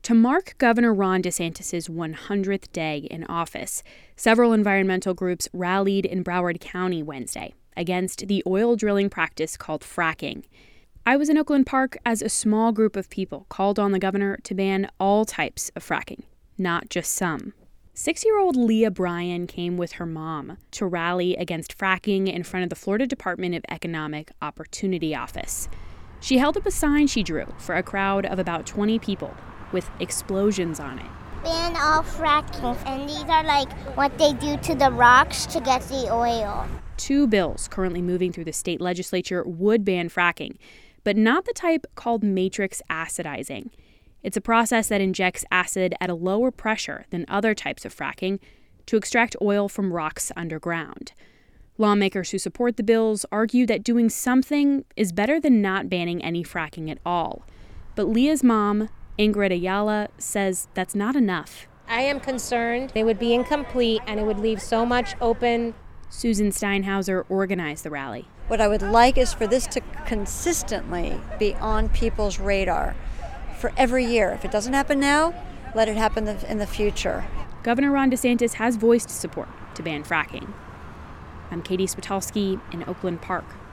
To mark Governor Ron DeSantis' 100th day in office, several environmental groups rallied in Broward County Wednesday against the oil drilling practice called fracking. I was in Oakland Park as a small group of people called on the governor to ban all types of fracking, not just some. 6-year-old Leah Bryan came with her mom to rally against fracking in front of the Florida Department of Economic Opportunity office. She held up a sign she drew for a crowd of about 20 people with explosions on it. Ban all fracking, and these are like what they do to the rocks to get the oil. 2 bills currently moving through the state legislature would ban fracking, but not the type called matrix acidizing. It's a process that injects acid at a lower pressure than other types of fracking to extract oil from rocks underground. Lawmakers who support the bills argue that doing something is better than not banning any fracking at all. But Leah's mom, Ingrid Ayala, says that's not enough. I am concerned it would be incomplete and it would leave so much open. Susan Steinhauser organized the rally. What I would like is for this to consistently be on people's radar for every year. If it doesn't happen now, let it happen in the future. Governor Ron DeSantis has voiced support to ban fracking. I'm Katie Switolski in Oakland Park.